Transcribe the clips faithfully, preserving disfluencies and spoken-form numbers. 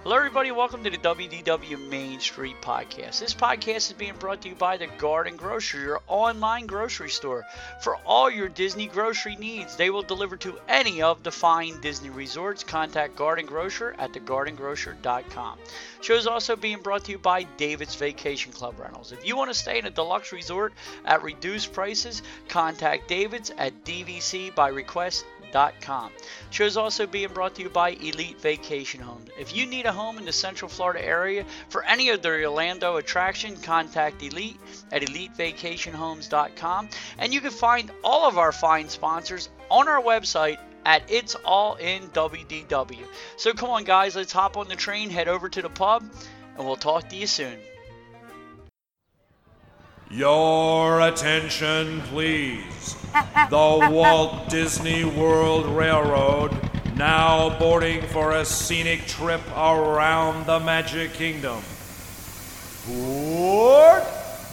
Hello, everybody. Welcome to the W D W Main Street Podcast. This podcast is being brought to you by the Garden Grocery, your online grocery store. For all your Disney grocery needs, they will deliver to any of the fine Disney resorts. Contact Garden Grocer at the garden grocer dot com. Show is also being brought to you by David's Vacation Club Rentals. If you want to stay in a deluxe resort at reduced prices, contact David's at d v c by request dot com. Show is also being brought to you by Elite Vacation Homes. If you need a home in the Central Florida area for any of their Orlando attraction, contact Elite at elite vacation homes dot com. And you can find all of our fine sponsors on our website at It's All In W D W. So come on, guys, let's hop on the train, head over to the pub, and we'll talk to you soon. Your attention, please. The Walt Disney World Railroad now boarding for a scenic trip around the Magic Kingdom. Board!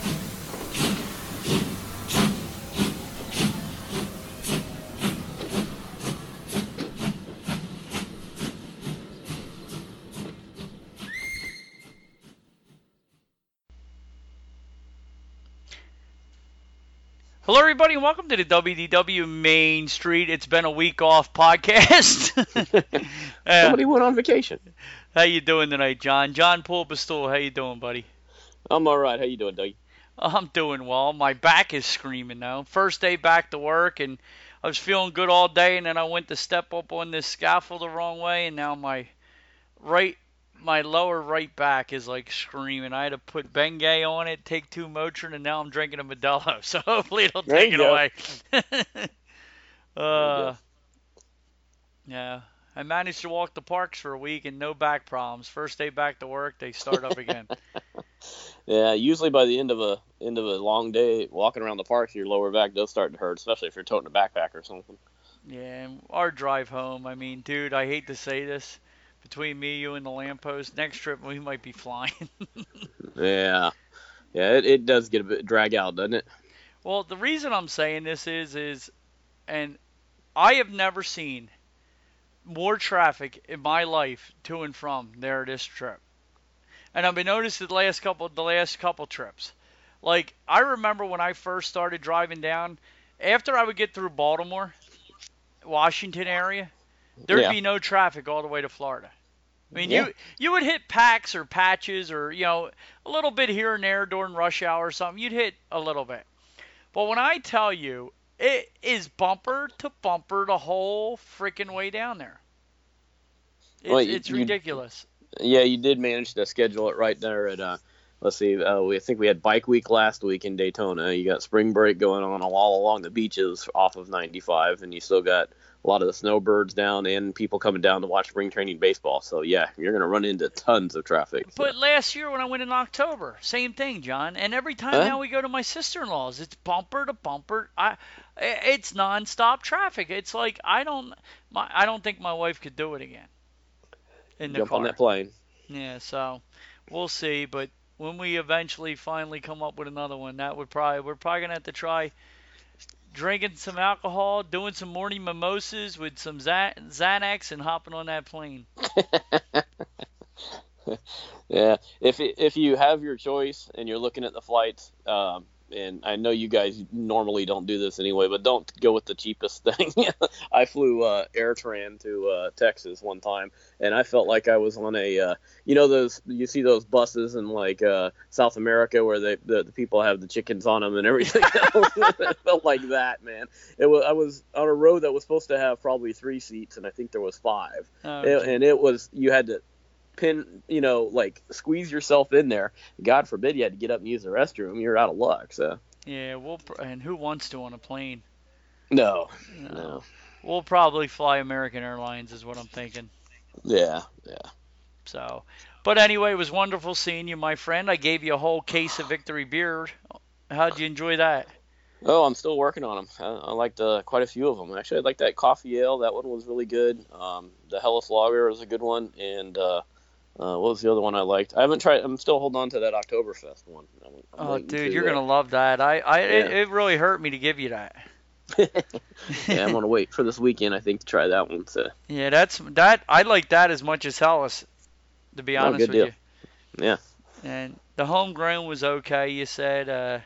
Hello, everybody, and welcome to the W D W Main Street. It's been a week off podcast. uh, Somebody went on vacation. How you doing tonight, John? John Pulpastool, how you doing, buddy? I'm all right. How you doing, Doug? I'm doing well. My back is screaming now. First day back to work, and I was feeling good all day, and then I went to step up on this scaffold the wrong way, and now my right, my lower right back is like screaming. I had to put Bengay on it, take two Motrin, and now I'm drinking a Modelo. So hopefully it'll There take you it go. away. uh, go. yeah, I managed to walk the parks for a week and no back problems. First day back to work, they start up again. Yeah, usually by the end of a end of a long day walking around the park, your lower back does start to hurt, especially if you're toting a backpack or something. Yeah, and our drive home, I mean, dude, I hate to say this, between me, you, and the lamppost, next trip we might be flying. Yeah, yeah, it, it does get a bit drag out, doesn't it? Well, the reason I'm saying this is, is, and I have never seen more traffic in my life to and from there this trip. And I've been noticing the last couple, the last couple trips. Like, I remember when I first started driving down, after I would get through Baltimore, Washington area, there'd Yeah. be no traffic all the way to Florida. I mean, Yeah. you you would hit packs or patches or, you know, a little bit here and there during rush hour or something. You'd hit a little bit. But when I tell you, it is bumper to bumper the whole freaking way down there. It's, Well, you- it's you- ridiculous. Yeah, you did manage to schedule it right there at, uh, let's see, uh, we I think we had Bike Week last week in Daytona. You got spring break going on all along the beaches off of ninety-five, and you still got a lot of the snowbirds down and people coming down to watch spring training baseball. So, yeah, you're going to run into tons of traffic. So. But last year when I went in October, same thing, John. And every time Huh? now we go to my sister-in-law's, it's bumper to bumper. I, it's nonstop traffic. It's like I don't, my, I don't think my wife could do it again. In the Jump car. on that plane. Yeah, so we'll see. But when we eventually finally come up with another one, that would probably we're probably gonna have to try drinking some alcohol, doing some morning mimosas with some Xa- Xanax, and hopping on that plane. Yeah, if it, if you have your choice and you're looking at the flights, um, and I know you guys normally don't do this anyway, but don't go with the cheapest thing. I flew uh, AirTran to uh, Texas one time, and I felt like I was on a, uh, you know, those you see those buses in like uh, South America where they the, the people have the chickens on them and everything else. It felt like that, man. It was I was on a road that was supposed to have probably three seats, and I think there was five, Oh, It- gee. and it was you had to pin, you know, like squeeze yourself in there. God forbid you had to get up and use the restroom. You're out of luck. So Yeah, we'll pr- and who wants to on a plane? no, No. no, We'll probably fly American Airlines, is what I'm thinking. yeah, yeah. So, but anyway, it was wonderful seeing you, my friend. I gave you a whole case of Victory beer. How'd you enjoy that? Oh, I'm still working on them. I, I liked uh, quite a few of them. Actually, I liked that coffee ale. That one was really good. Um, the Hellas Lager was a good one, and uh, Uh, what was the other one I liked? I haven't tried. I'm still holding on to that Oktoberfest one. I'm, I'm Oh, waiting dude, to, you're uh, gonna love that. I, I, it, yeah. it really hurt me to give you that. yeah, I'm gonna wait for this weekend. I think to try that one. So Yeah, that's that. I like that as much as Hellas. to be Oh, honest good with deal. you. Yeah. And the homegrown was okay. You said, uh,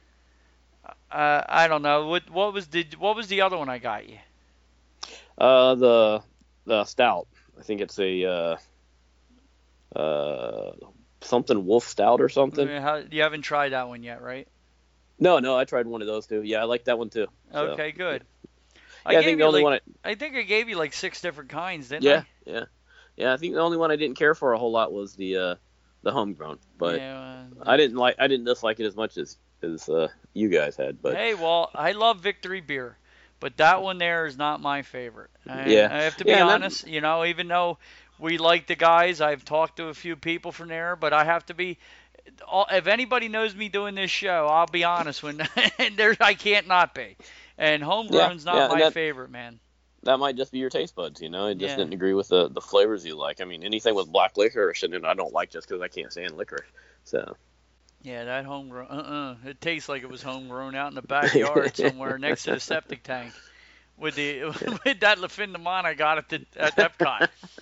uh, I don't know what what was the what was the other one I got you? Uh, the the stout. I think it's a uh, uh, something wolf stout or I something. mean, how, you haven't tried that one yet, right? No, no, I tried one of those too. Yeah, I like that one too. So, Okay, good. I yeah, I think gave the you only like one. I, I think I gave you like six different kinds, didn't yeah, I? yeah, yeah. I think the only one I didn't care for a whole lot was the uh, the homegrown, but Yeah. Uh, I didn't like I didn't dislike it as much as as uh, you guys had. But hey, well, I love Victory beer, but that one there is not my favorite. And yeah, I have to be yeah, and that honest, you know, even though we like the guys, I've talked to a few people from there, but I have to be. If anybody knows me doing this show, I'll be honest when there I can't not be. And yeah, homegrown's not yeah, and my that favorite, man. that might just be your taste buds. You know, it just Yeah. didn't agree with the the flavors you like. I mean, anything with black licorice in it, I don't like just because I can't stand licorice. So. Yeah, that homegrown. Uh-uh. It tastes like it was homegrown out in the backyard somewhere next to the septic tank with the with that Le Fin de Mon I got at the at Epcot.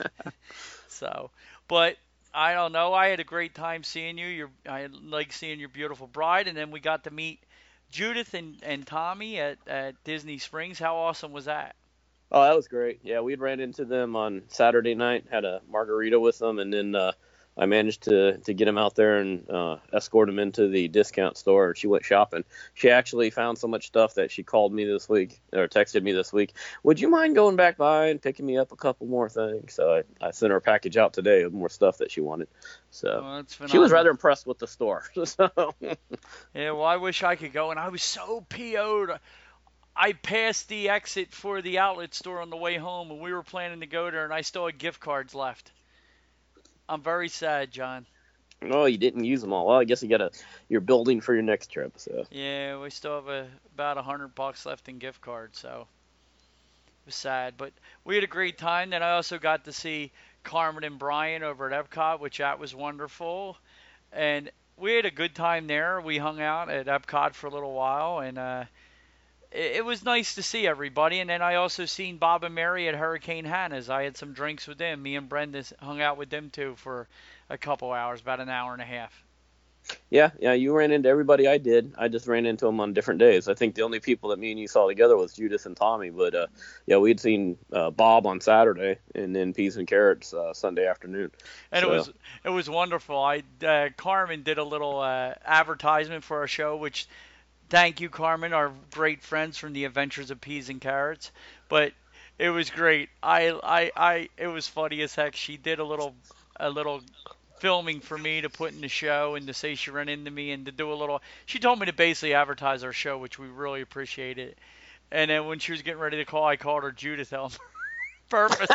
So, but I don't know. I had a great time seeing you. Your I like seeing your beautiful bride, and then we got to meet Judith and, and Tommy at, at Disney Springs. How awesome was that? Oh, that was great. Yeah, we ran into them on Saturday night, had a margarita with them, and then uh, I managed to, to get them out there and uh, escort them into the discount store. She went shopping. She actually found so much stuff that she called me this week, or texted me this week, would you mind going back by and picking me up a couple more things? So I, I sent her a package out today of more stuff that she wanted. So Oh, that's she was phenomenal. rather impressed with the store. So Yeah, well, I wish I could go, and I was so P O'd. I passed the exit for the outlet store on the way home, and we were planning to go there, and I still had gift cards left. I'm very sad, John. oh, you didn't use them all. Well, I guess you got a you're building for your next trip. So Yeah, we still have a, about a hundred bucks left in gift cards, so it was sad. But we had a great time. Then I also got to see Carmen and Brian over at Epcot, which that was wonderful. And we had a good time there. We hung out at Epcot for a little while, and uh, it, it was nice to see everybody. And then I also seen Bob and Mary at Hurricane Hannah's. I had some drinks with them. Me and Brenda hung out with them too for a couple hours, about an hour and a half. yeah, yeah, you ran into everybody I did. I just ran into them on different days. I think the only people that me and you saw together was Judith and Tommy. But uh, yeah, we'd seen uh, Bob on Saturday, and then Peas and Carrots uh, Sunday afternoon. And So, it was it was wonderful. I uh, Carmen did a little uh, advertisement for our show, which thank you, Carmen, our great friends from the Adventures of Peas and Carrots. But it was great. I I I it was funny as heck. She did a little a little filming for me to put in the show and to say she ran into me and to do a little. She told me to basically advertise our show, which we really appreciated. And then when she was getting ready to call, I called her Judith Elmer. Purpose.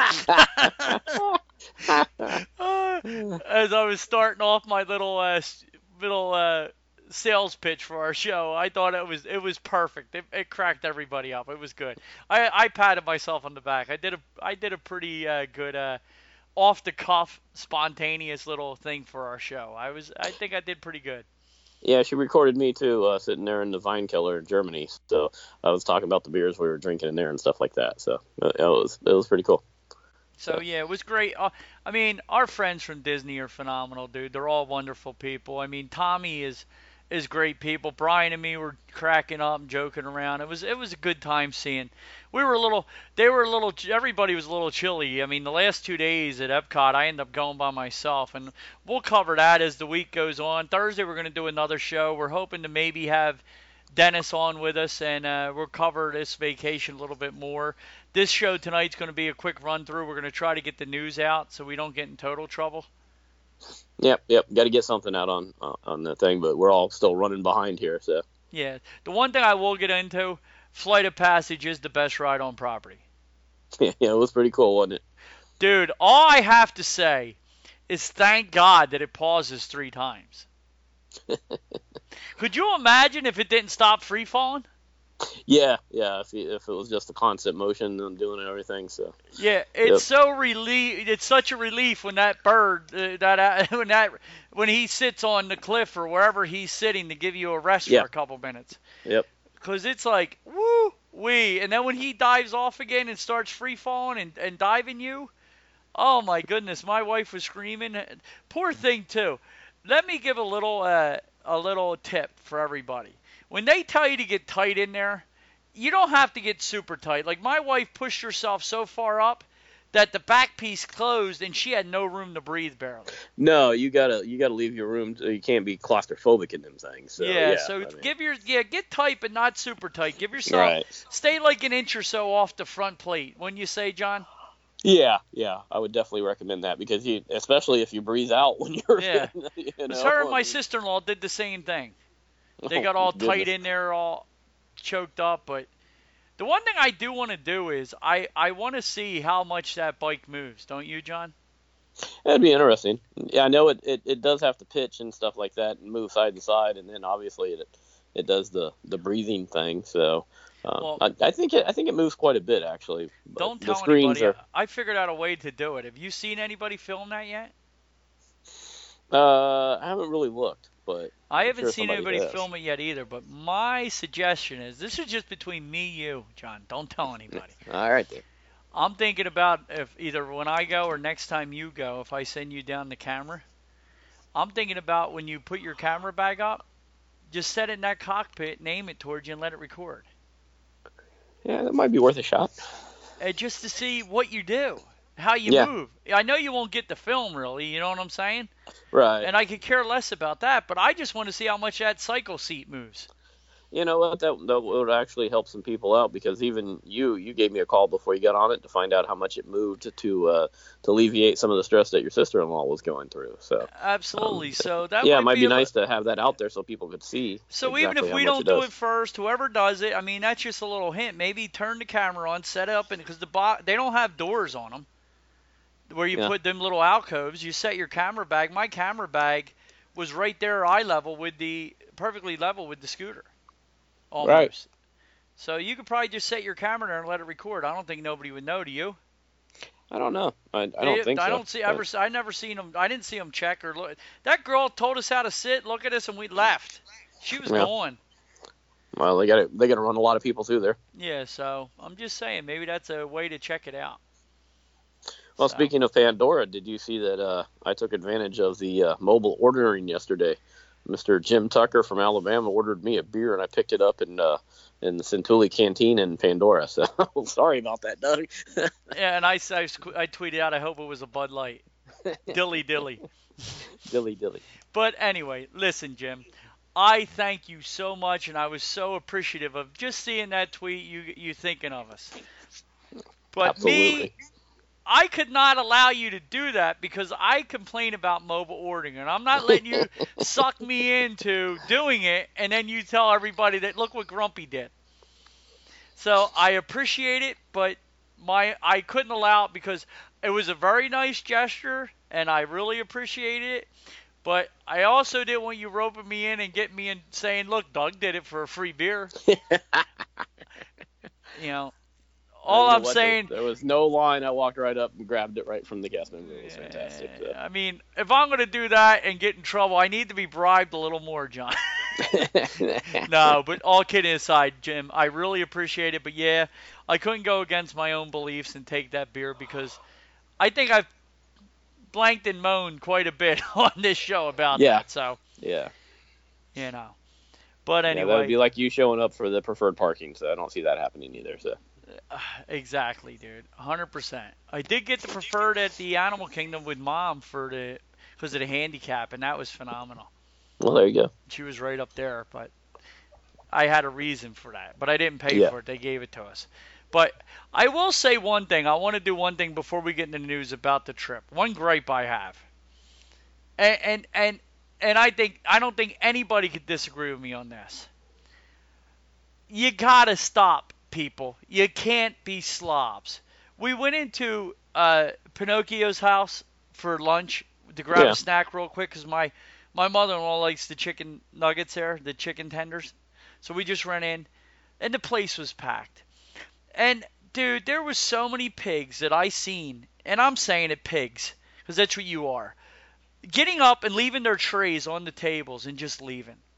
As I was starting off my little uh, little uh, sales pitch for our show, I thought it was it was perfect. It, it cracked everybody up. It was good. I, I patted myself on the back. I did a I did a pretty uh, good uh, off the cuff, spontaneous little thing for our show. I was I think I did pretty good. yeah, she recorded me too, uh, sitting there in the Vine Killer in Germany. So I was talking about the beers we were drinking in there and stuff like that. So uh, it was it was pretty cool. So yeah, it was great. Uh, I mean, our friends from Disney are phenomenal, dude. They're all wonderful people. I mean, Tommy is is great people. Brian and me were cracking up and joking around. It was it was a good time seeing. We were a little. They were a little. Everybody was a little chilly. I mean, the last two days at Epcot, I ended up going by myself, and we'll cover that as the week goes on. Thursday, we're going to do another show. We're hoping to maybe have Dennis on with us, and uh, we'll cover this vacation a little bit more. This show tonight's going to be a quick run through. We're going to try to get the news out so we don't get in total trouble. Yep, yep. Got to get something out on uh, on the thing, but we're all still running behind here. So Yeah. The one thing I will get into, Flight of Passage is the best ride on property. yeah, it was pretty cool, wasn't it? Dude, all I have to say is thank God that it pauses three times. Could you imagine if it didn't stop free falling? Yeah, yeah. If, if it was just the constant motion and doing and everything, so Yeah, it's Yep. so relief. It's such a relief when that bird, uh, that uh, when that when he sits on the cliff or wherever he's sitting to give you a rest Yeah. for a couple minutes. Yep. Because it's like woo wee, and then when he dives off again and starts free falling and, and diving you, Oh my goodness, my wife was screaming. Poor thing too. Let me give a little uh, a little tip for everybody. When they tell you to get tight in there, you don't have to get super tight. Like my wife pushed herself so far up that the back piece closed and she had no room to breathe barely. No, you gotta you gotta leave your room. To, you can't be claustrophobic in them things. So, yeah, yeah, so I mean, give your yeah get tight but not super tight. Give yourself right. Stay like an inch or so off the front plate. Wouldn't you say, John? Yeah, yeah, I would definitely recommend that because you, especially if you breathe out when you're, yeah. you know, Because her and I my mean, sister-in-law did the same thing. They oh, got all goodness. tight in there, all choked up. But the one thing I do want to do is I, I want to see how much that bike moves. Don't you, John? That'd be interesting. Yeah, I know it, it, it does have to pitch and stuff like that and move side to side, and then obviously it it does the, the breathing thing. So um, Well, I, I think it I think it moves quite a bit actually. But Don't the tell screens anybody. are. I figured out a way to do it. Have you seen anybody film that yet? Uh, I haven't really looked, but I I'm haven't sure seen somebody anybody has. film it yet either. But my suggestion is, this is just between me, you, John. Don't tell anybody. All right then. I'm thinking about if either when I go or next time you go, if I send you down the camera, I'm thinking about when you put your camera bag up, just set it in that cockpit, name it towards you, and let it record. Yeah, that might be worth a shot. And just to see what you do, how you Yeah. move. I know you won't get the film really, you know what I'm saying? Right. And I could care less about that, but I just want to see how much that cycle seat moves. You know what? That, that would actually help some people out because even you, you gave me a call before you got on it to find out how much it moved to uh, to alleviate some of the stress that your sister-in-law was going through. So Absolutely. um, So that yeah, might it might be, be a, nice to have that out there so people could see. So exactly even if how we much don't it do does. it first, whoever does it, I mean that's just a little hint. Maybe turn the camera on, set it up, and because the bo- they don't have doors on them, where you Yeah. put them little alcoves. You set your camera bag. My camera bag was right there, eye level with the perfectly level with the scooter, almost. Right. So you could probably just set your camera there and let it record. I don't think nobody would know. Do you? I don't know. I, I They- don't think I so. don't see. but- Ever, I never seen them. I didn't see them check or look. That girl told us how to sit, look at us, and we left. She was Yeah. gone. Well, they got to they got to run a lot of people through there. Yeah. So I'm just saying, maybe that's a way to check it out. Well, So, speaking of Pandora, did you see that uh, I took advantage of the uh, mobile ordering yesterday? Mister Jim Tucker from Alabama ordered me a beer, and I picked it up in uh, in the Centuli Canteen in Pandora. So sorry about that, Doug. yeah, and I, I, I tweeted out, I hope it was a Bud Light. Dilly dilly. dilly dilly. But anyway, listen, Jim. I thank you so much, and I was so appreciative of just seeing that tweet. You you thinking of us. But Absolutely. me, I could not allow you to do that because I complain about mobile ordering, and I'm not letting you suck me into doing it, and then you tell everybody that look what Grumpy did. So I appreciate it, but my I couldn't allow it because it was a very nice gesture, and I really appreciated it. But I also didn't want you roping me in and getting me in saying, look, Doug did it for a free beer. You know, all You know I'm what? saying. There, there was no line. I walked right up and grabbed it right from the gas member. It was fantastic. So. I mean, if I'm going to do that and get in trouble, I need to be bribed a little more, John. No, but all kidding aside, Jim, I really appreciate it. But yeah, I couldn't go against my own beliefs and take that beer because I think I've blanked and moaned quite a bit on this show about Yeah. that. So, Yeah. you know. But Yeah, that anyway, would be like you showing up for the preferred parking, so I don't see that happening either. So exactly, dude, one hundred percent. I did get the preferred at the Animal Kingdom with Mom for the because of the handicap, and that was phenomenal. well, there you go. She was right up there, but I had a reason for that. But I didn't pay Yeah. for it. They gave it to us. But I will say one thing. I want to do one thing before we get into the news about the trip. One gripe I have. And and and, and I think I don't think anybody could disagree with me on this. You got to stop, people. You can't be slobs. We went into uh, Pinocchio's house for lunch to grab Yeah. a snack real quick because my, my mother-in-law likes the chicken nuggets there, the chicken tenders. So we just ran in, and the place was packed. And, dude, there was so many pigs that I seen, and I'm saying it pigs because that's what you are, getting up and leaving their trays on the tables and just leaving.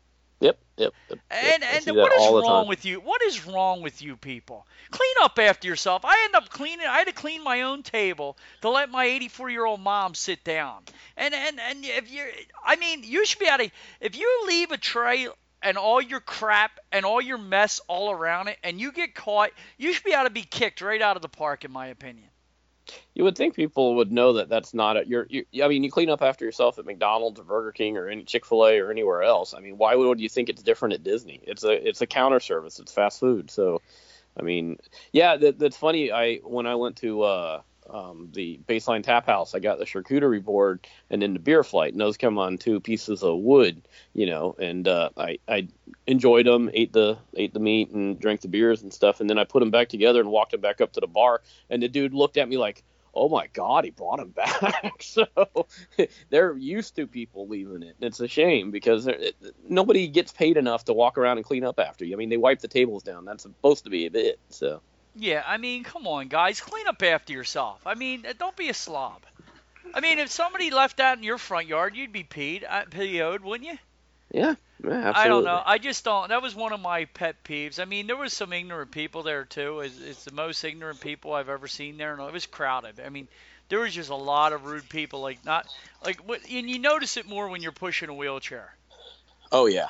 Yep, yep. yep and yep. and what is wrong with you? What is wrong with you people? Clean up after yourself. I end up cleaning. I had to clean my own table to let my eighty-four-year-old mom sit down. And and and if you, I mean, you should be able to. If you leave a tray and all your crap and all your mess all around it, and you get caught, you should be able to be kicked right out of the park, in my opinion. You would think people would know that that's not a, you're, you, I mean, you clean up after yourself at McDonald's or Burger King or any Chick-fil-A or anywhere else. I mean, why would you think it's different at Disney? It's a, it's a counter service. It's fast food. So, I mean, yeah, that, that's funny. I, when I went to, uh, um, the Baseline Tap House, I got the charcuterie board and then the beer flight, and those come on two pieces of wood, you know, and, uh, I, I enjoyed them, ate the, ate the meat and drank the beers and stuff. And then I put them back together and walked them back up to the bar, and the dude looked at me like, oh my God, he brought him back. So they're used to people leaving it. It's a shame because it, nobody gets paid enough to walk around and clean up after you. I mean, they wipe the tables down. That's supposed to be a bit. So. Yeah, I mean, come on, guys, clean up after yourself. I mean, don't be a slob. I mean, if somebody left that in your front yard, you'd be peed, uh, P O'd, wouldn't you? Yeah, yeah, absolutely. I don't know. I just don't. That was one of my pet peeves. I mean, there was some ignorant people there too. It's, it's the most ignorant people I've ever seen there, and it was crowded. I mean, there was just a lot of rude people. Like not like, and you notice it more when you're pushing a wheelchair. Oh yeah.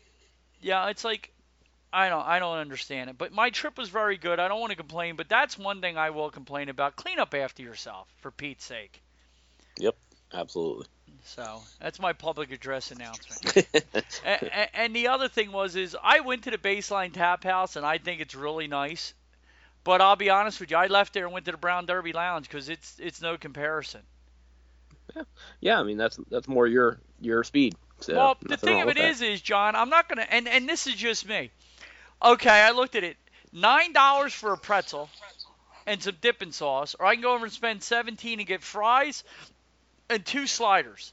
Yeah, it's like I don't. I don't understand it. But my trip was very good. I don't want to complain, but that's one thing I will complain about. Clean up after yourself, for Pete's sake. Yep, absolutely. So that's my public address announcement. and, and the other thing was is I went to the Baseline Tap House, and I think it's really nice. But I'll be honest with you, I left there and went to the Brown Derby Lounge because it's it's no comparison. Yeah, yeah. I mean that's that's more your your speed. So well, the thing of it is, is John, I'm not gonna, and and this is just me. Okay, I looked at it, nine dollars for a pretzel and some dipping sauce, or I can go over and spend seventeen and get fries and two sliders.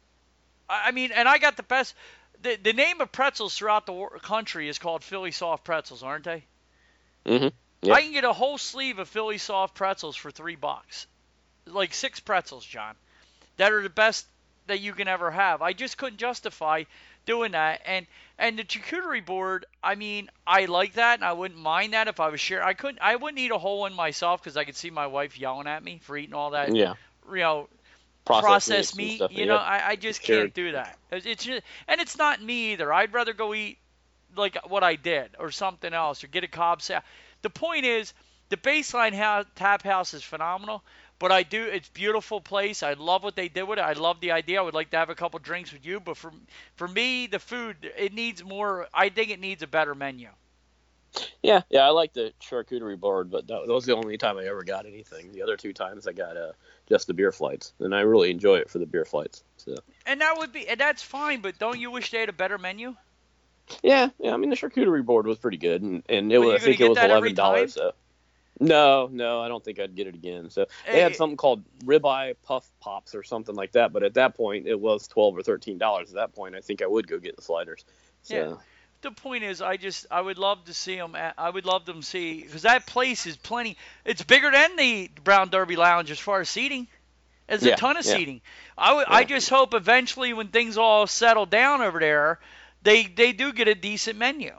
I mean, and I got the best. The, the name of pretzels throughout the country is called Philly Soft Pretzels, aren't they? Mm-hmm. Yep. I can get a whole sleeve of Philly Soft Pretzels for three bucks, like six pretzels, John, that are the best that you can ever have. I just couldn't justify doing that. And and the charcuterie board, I mean, I like that, and I wouldn't mind that if I was sharing. I couldn't. I wouldn't eat a whole one myself because I could see my wife yelling at me for eating all that. Yeah. You know. Processed, processed meat, stuff, you know, yeah. I, I just Sure. can't do that. It's, it's just, and it's not me either. I'd rather go eat like what I did or something else or get a Cobb salad. The point is, the Baseline house, Tap House is phenomenal, but I do, it's a beautiful place. I love what they did with it. I love the idea. I would like to have a couple drinks with you, but for for me, the food, it needs more. I think it needs a better menu. Yeah, yeah, I like the charcuterie board, but that, that was the only time I ever got anything. The other two times I got uh, just the beer flights, and I really enjoy it for the beer flights. So. And that would be, and that's fine, but don't you wish they had a better menu? Yeah, yeah. I mean, the charcuterie board was pretty good, and, and it Well, was, I you're think gonna it was get that every eleven dollars. time? So. No, no, I don't think I'd get it again. So they Hey. had something called ribeye puff pops or something like that, but at that point it was twelve or thirteen dollars. At that point, I think I would go get the sliders. So. Yeah. The point is, I just, I would love to see them. At, I would love them see, because that place is plenty. It's bigger than the Brown Derby Lounge as far as seating. There's a Yeah, ton of yeah. seating. I would, I Yeah. just hope eventually, when things all settle down over there, they they do get a decent menu.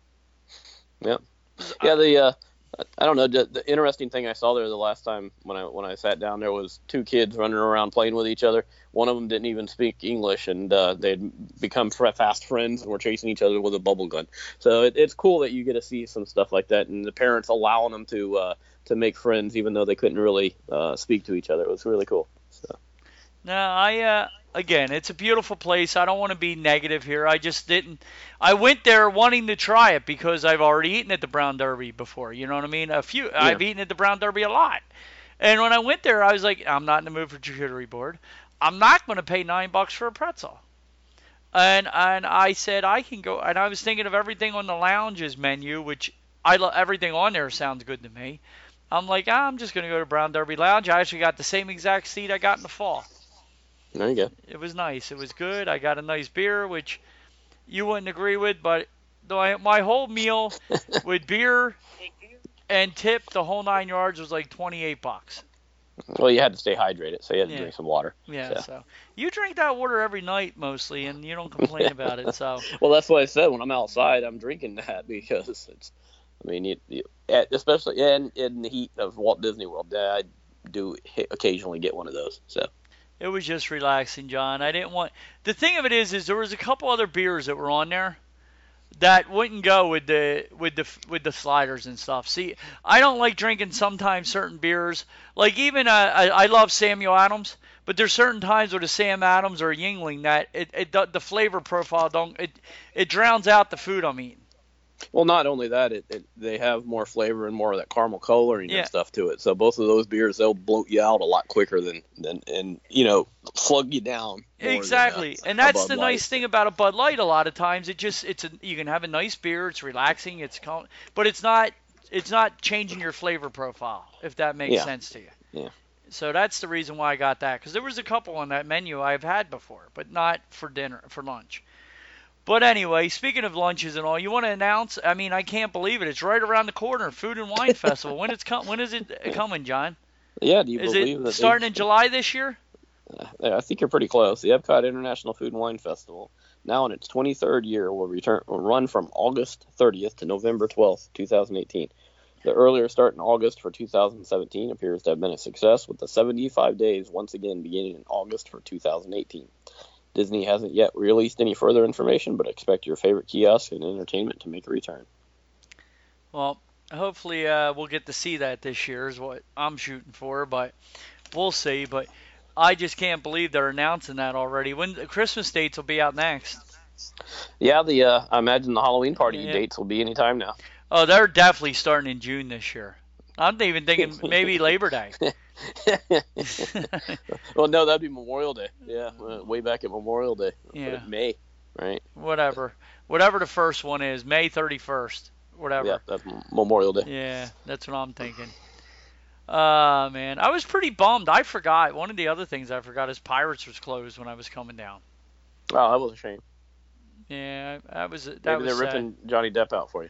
Yeah, yeah. The uh, I don't know. The, the interesting thing I saw there the last time when I when I sat down there was two kids running around playing with each other. One of them didn't even speak English, and uh, they'd become fast friends and were chasing each other with a bubble gun. So it, it's cool that you get to see some stuff like that, and the parents allowing them to uh, to make friends even though they couldn't really uh, speak to each other. It was really cool. So. No, I uh, again, it's a beautiful place. I don't want to be negative here. I just didn't. I went there wanting to try it because I've already eaten at the Brown Derby before. You know what I mean? A few. Yeah. I've eaten at the Brown Derby a lot. And when I went there, I was like, I'm not in the mood for charcuterie board. I'm not going to pay nine bucks for a pretzel. And and I said I can go. And I was thinking of everything on the lounge's menu, which I lo- everything on there sounds good to me. I'm like, ah, I'm just going to go to Brown Derby Lounge. I actually got the same exact seat I got in the fall. There you go. It was nice. It was good. I got a nice beer, which you wouldn't agree with, but my, my whole meal with beer and tip, the whole nine yards, was like twenty-eight bucks. Well, you had to stay hydrated, so you had to Yeah. drink some water. Yeah, So. so you drink that water every night mostly, and you don't complain about it. So Well, that's what I said. When I'm outside, I'm drinking that because it's. I mean, you, you, especially in in the heat of Walt Disney World, I do occasionally get one of those. So. it was just relaxing, John. I didn't want. The thing of it is, is there was a couple other beers that were on there that wouldn't go with the with the with the sliders and stuff. See, I don't like drinking sometimes certain beers. Like even uh, I, I love Samuel Adams, but there's certain times with a Sam Adams or a Yingling that it, it the flavor profile don't it it drowns out the food I'm eating. Well, not only that, it, it they have more flavor and more of that caramel coloring Yeah. and stuff to it. So both of those beers, they'll bloat you out a lot quicker than than and you know slug you down. more than, Exactly, uh, and a that's Bud the Light. nice thing about a Bud Light. A lot of times, it just it's a you can have a nice beer. It's relaxing. It's cal- but it's not it's not changing your flavor profile, if that makes Yeah. sense to you. Yeah. So that's the reason why I got that, because there was a couple on that menu I've had before, but not for dinner for lunch. But anyway, speaking of lunches and all, you want to announce? I mean, I can't believe it. It's right around the corner, Food and Wine Festival. When it's com- when is it coming, John? Yeah. Do you Is believe it that starting they, in July this year? I think you're pretty close. The Epcot International Food and Wine Festival, now in its twenty-third year, will return will run from August thirtieth to November twelfth, twenty eighteen. The earlier start in August for two thousand seventeen appears to have been a success, with the seventy-five days once again beginning in August for two thousand eighteen. Disney hasn't yet released any further information, but expect your favorite kiosk and entertainment to make a return. Well, hopefully uh, we'll get to see that this year is what I'm shooting for, but we'll see. But I just can't believe they're announcing that already. When the Christmas dates will be out next. Yeah, the uh, I imagine the Halloween party Yeah. dates will be any time now. Oh, they're definitely starting in June this year. I'm even thinking maybe Labor Day. Well, no, that'd be Memorial Day. Yeah, uh, way back at Memorial Day. Yeah. May, right? Whatever. Whatever the first one is, May thirty-first. Whatever. Yeah, that's M- Memorial Day. Yeah, that's what I'm thinking. Uh, man, I was pretty bummed. I forgot. One of the other things I forgot is Pirates was closed when I was coming down. Oh, that was a shame. Yeah, that was that Maybe was they're sad. ripping Johnny Depp out for you.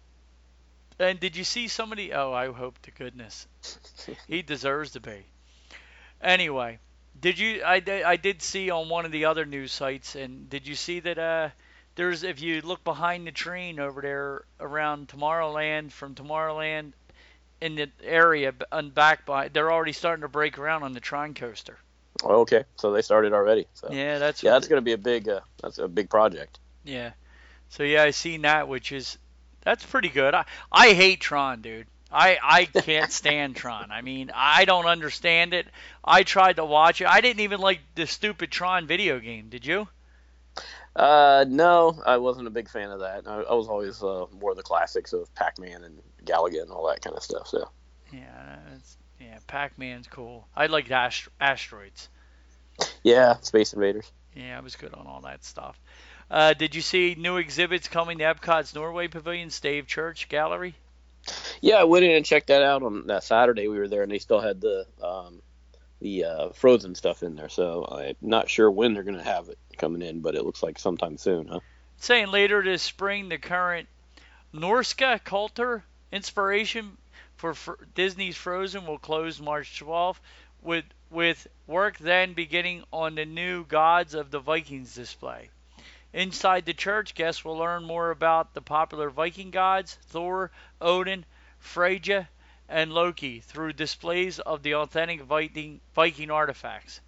And did you see somebody? Oh, I hope to goodness. He deserves to be. Anyway, did you? I, did- I did see on one of the other news sites, and did you see that? Uh, there's if you look behind the train over there around Tomorrowland, from Tomorrowland in the area b- and back by, they're already starting to break around on the Tron coaster. Oh, okay, so they started already. So Yeah, that's yeah, what that's going to be a big. Uh, that's a big project. Yeah. So yeah, I seen that, which is that's pretty good. I I hate Tron, dude. I I can't stand Tron. I mean, I don't understand it. I tried to watch it. I didn't even like the stupid Tron video game. Did you? Uh, no, I wasn't a big fan of that. I, I was always uh, more the classics of Pac-Man and Galaga and all that kind of stuff. So Yeah, it's, yeah. Pac-Man's cool. I liked Ast- Asteroids. yeah, Space Invaders. Yeah, I was good on all that stuff. Uh, did you see new exhibits coming to Epcot's Norway Pavilion, Stave Church Gallery? Yeah, I went in and checked that out on that Saturday. We were there, and they still had the um, the uh, Frozen stuff in there. So I'm not sure when they're going to have it coming in, but it looks like sometime soon, huh? Saying later this spring, the current Norska Culture inspiration for Fr- Disney's Frozen will close March twelfth, with with work then beginning on the new Gods of the Vikings display. Inside the church, guests will learn more about the popular Viking gods, Thor, Odin, Freyja, and Loki, through displays of the authentic Viking, Viking artifacts.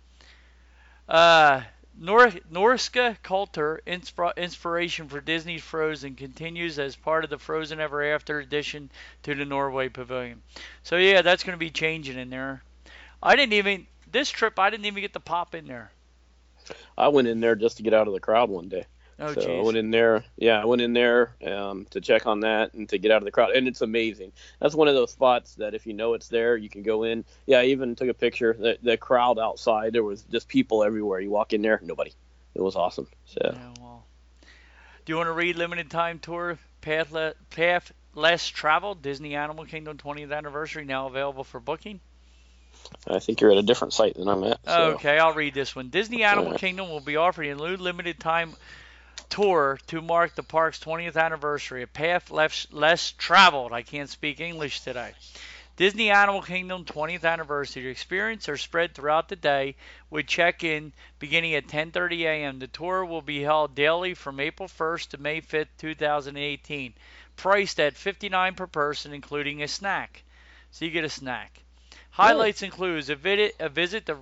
Uh, Nor- Norska Culture insp- inspiration for Disney's Frozen continues as part of the Frozen Ever After addition to the Norway Pavilion. So yeah, that's going to be changing in there. I didn't even this trip. I didn't even get to pop in there. I went in there just to get out of the crowd one day. Oh, so I jeez. went in there, yeah, I went in there um, to check on that and to get out of the crowd, and it's amazing. That's one of those spots that if you know it's there, you can go in. Yeah, I even took a picture. The, the crowd outside, there was just people everywhere. You walk in there, nobody. It was awesome. So Yeah, well. Do you want to read Limited Time Tour Path, Le- Path Less Traveled, Disney Animal Kingdom twentieth Anniversary, now available for booking? I think you're at a different site than I'm at. So. Okay, I'll read this one. Disney Animal Alright. Kingdom will be offering a new limited time tour to mark the park's twentieth anniversary, a path less, less traveled. I can't speak English today. Disney Animal Kingdom twentieth Anniversary. The experience are spread throughout the day with check-in beginning at ten thirty a.m. The tour will be held daily from April first to May fifth, two thousand eighteen. Priced at fifty-nine dollars per person, including a snack. So you get a snack. Highlights include a, vid- a visit to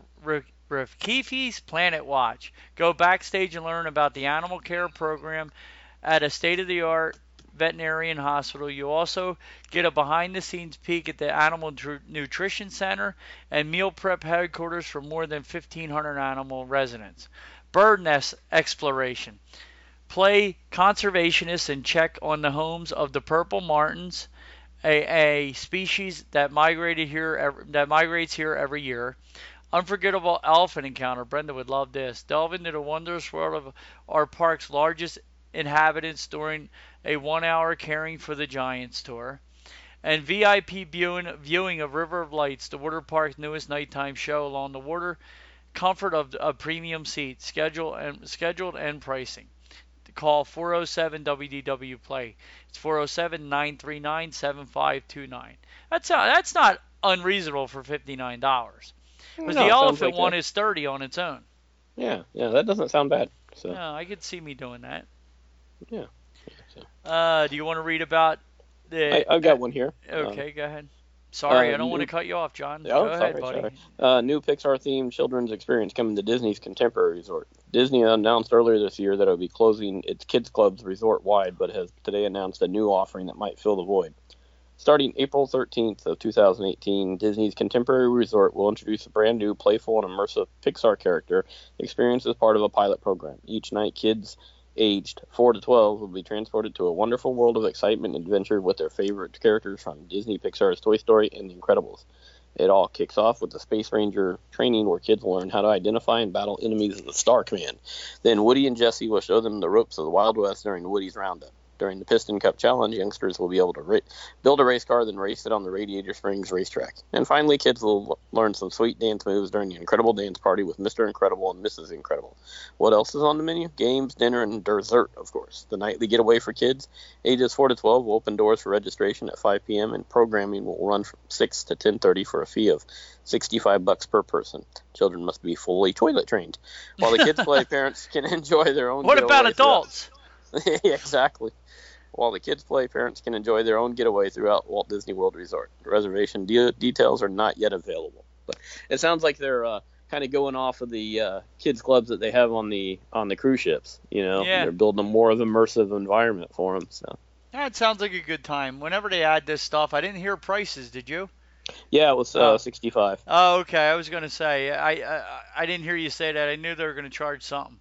Rafiki's Planet Watch. Go backstage and learn about the animal care program at a state-of-the-art veterinarian hospital. You also get a behind-the-scenes peek at the Animal Tr- Nutrition Center and meal prep headquarters for more than fifteen hundred animal residents. Bird nest exploration. Play conservationist and check on the homes of the purple martins, a, a species that migrated here that migrates here every year. Unforgettable elephant encounter. Brenda would love this. Delve into the wondrous world of our park's largest inhabitants during a one-hour Caring for the Giants tour. And V I P viewing, viewing of River of Lights, the water park's newest nighttime show along the water. Comfort of a premium seat. Schedule and scheduled and pricing. Call four oh seven W D W Play. It's four oh seven, nine three nine, seven five two nine. That's not, that's not unreasonable for fifty-nine dollars. Because No, the it sounds elephant like one that. is thirty on its own. Yeah, yeah, that doesn't sound bad. So No, I could see me doing that. yeah. So. Uh, do you want to read about the? I, I've got one here. Okay, go ahead. Sorry, uh, I don't want new- to cut you off, John. Oh, go ahead, sorry, buddy. sorry. Uh, new Pixar-themed children's experience coming to Disney's Contemporary Resort. Disney announced earlier this year that it would be closing its kids clubs resort-wide, but has today announced a new offering that might fill the void. Starting April thirteenth of two thousand eighteen, Disney's Contemporary Resort will introduce a brand new, playful, and immersive Pixar character experience as part of a pilot program. Each night, kids aged four to twelve will be transported to a wonderful world of excitement and adventure with their favorite characters from Disney Pixar's Toy Story and The Incredibles. It all kicks off with the Space Ranger training where kids will learn how to identify and battle enemies of the Star Command. Then Woody and Jesse will show them the ropes of the Wild West during Woody's Roundup. During the Piston Cup Challenge, youngsters will be able to ra- build a race car, then race it on the Radiator Springs racetrack. And finally, kids will l- learn some sweet dance moves during the Incredible Dance Party with Mister Incredible and Missus Incredible. What else is on the menu? Games, dinner, and dessert, of course. The nightly getaway for kids ages four to twelve will open doors for registration at five p.m. and programming will run from six to ten thirty for a fee of sixty-five bucks per person. Children must be fully toilet trained. While the kids play, parents can enjoy their own What about getaway adults? throughout- Yeah, exactly. While the kids play, parents can enjoy their own getaway throughout Walt Disney World Resort. Reservation de- details are not yet available. But it sounds like they're uh, kind of going off of the uh, kids clubs that they have on the on the cruise ships. You know, Yeah. they're building a more of an immersive environment for them. So That sounds like a good time. Whenever they add this stuff, I didn't hear prices. Did you? yeah, it was uh, Oh. sixty-five. Oh, okay. I was gonna say I I, I didn't hear you say that. I knew they were gonna charge something.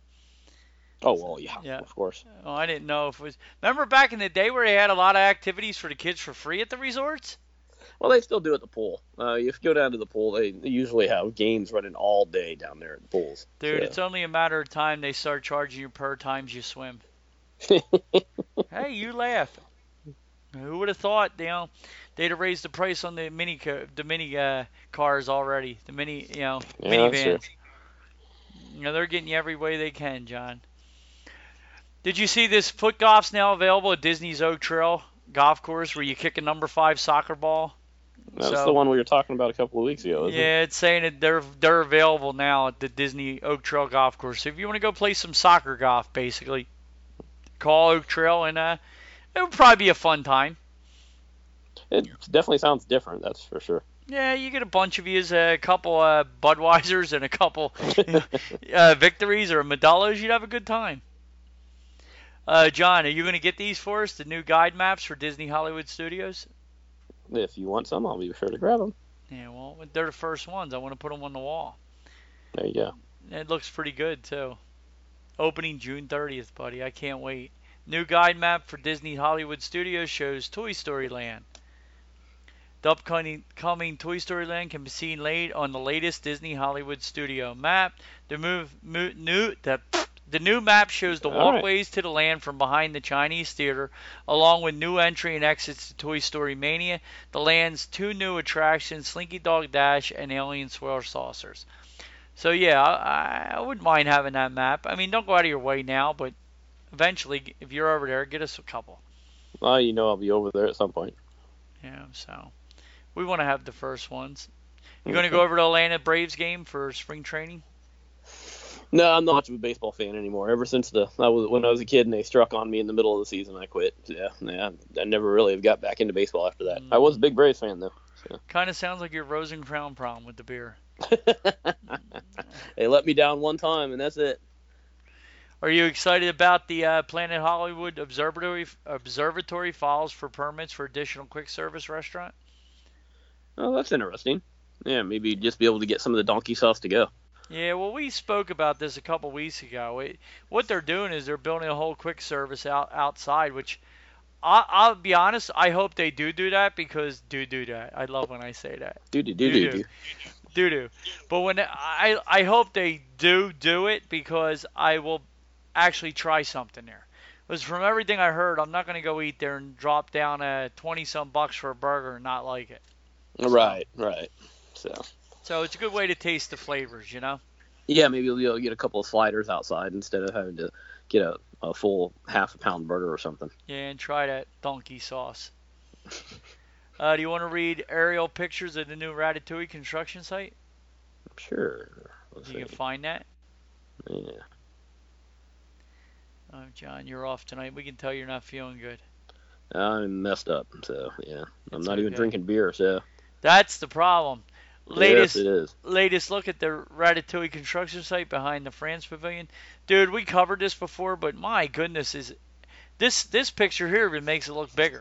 Oh well, yeah, Yeah. of course. Oh, I didn't know if it was. Remember back in the day where they had a lot of activities for the kids for free at the resorts? Well, they still do at the pool. Uh, if you go down to the pool, they, they usually have games running all day down there at the pools. Dude, So- it's only a matter of time they start charging you per times you swim. Hey, you laugh. Who would have thought, you know, they'd have raised the price on the mini co- the mini uh, cars already, the mini, you know, Yeah, that's true. minivans. You know, they're getting you every way they can, John. Did you see this foot golf's now available at Disney's Oak Trail golf course where you kick a number five soccer ball? That's So- the one we were talking about a couple of weeks ago, isn't it? Yeah, it's saying that they're they're available now at the Disney Oak Trail Golf Course. So if you want to go play some soccer golf, basically, call Oak Trail, and uh, it would probably be a fun time. It definitely sounds different, that's for sure. Yeah, you get a bunch of yous, a couple uh, Budweisers and a couple uh, victories or Modelo's. You'd have a good time. Uh, John, are you going to get these for us, the new guide maps for Disney Hollywood Studios? If you want some, I'll be sure to grab them. Yeah, well, they're the first ones. I want to put them on the wall. There you go. It looks pretty good, too. Opening June thirtieth, buddy. I can't wait. New guide map for Disney Hollywood Studios shows Toy Story Land. The upcoming coming Toy Story Land can be seen late on the latest Disney Hollywood Studio map. The move, mo- new the the new map shows the All right. walkways to the land from behind the Chinese Theater, along with new entry and exits to Toy Story Mania. The land's two new attractions, Slinky Dog Dash and Alien Swirl Saucers. So yeah, I, I wouldn't mind having that map. I mean, don't go out of your way now, but eventually, if you're over there, get us a couple. Well, you know I'll be over there at some point. Yeah, so We want to have the first ones. You going to go over to Atlanta Braves game for spring training? No, I'm not much of a baseball fan anymore. Ever since the I was when I was a kid and they struck on me in the middle of the season, I quit. Yeah, yeah. I never really have got back into baseball after that. Mm. I was a big Braves fan though. So. Kind of sounds like your Rosencrown problem with the beer. They let me down one time, and that's it. Are you excited about the uh, Planet Hollywood Observatory Observatory files for permits for additional quick service restaurant? Oh, that's interesting. Yeah, maybe just be able to get some of the donkey sauce to go. Yeah, well, we spoke about this a couple weeks ago. It, what they're doing is they're building a whole quick service out outside, which I, I'll be honest, I hope they do do that because do do that. I love when I say that. Do do do do do. Do do. But when I I hope they do do it because I will actually try something there. Because from everything I heard, I'm not going to go eat there and drop down a twenty some bucks for a burger and not like it. So, right, right. So. So it's a good way to taste the flavors, you know? Yeah, maybe you'll be able to get a couple of sliders outside instead of having to get a, a full half a pound burger or something. Yeah, and try that donkey sauce. uh, do you want to read aerial pictures of the new Ratatouille construction site? Sure. Let's you see. can find that? Yeah. Oh, John, you're off tonight. We can tell you're not feeling good. I'm messed up, so, yeah. I'm It's not okay. even drinking beer, so. That's the problem. Latest, yes, it is. Latest look at the Ratatouille construction site behind the France Pavilion. Dude, we covered this before, but my goodness, is this this picture here even makes it look bigger.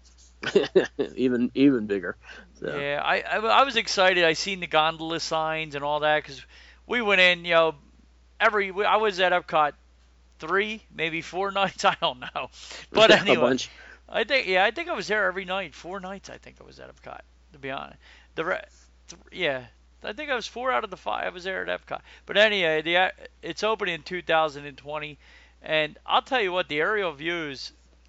even even bigger. So. Yeah, I, I, I was excited. I seen the gondola signs and all that because we went in, you know, every I was at Epcot three, maybe four nights. I don't know, but anyway, a bunch. I think yeah, I think I was there every night. Four nights, I think I was at Epcot. To be honest, the re- th- yeah, I think I was four out of the five. I was there at Epcot. But anyway, the it's opening in two thousand twenty, and I'll tell you what, the aerial views.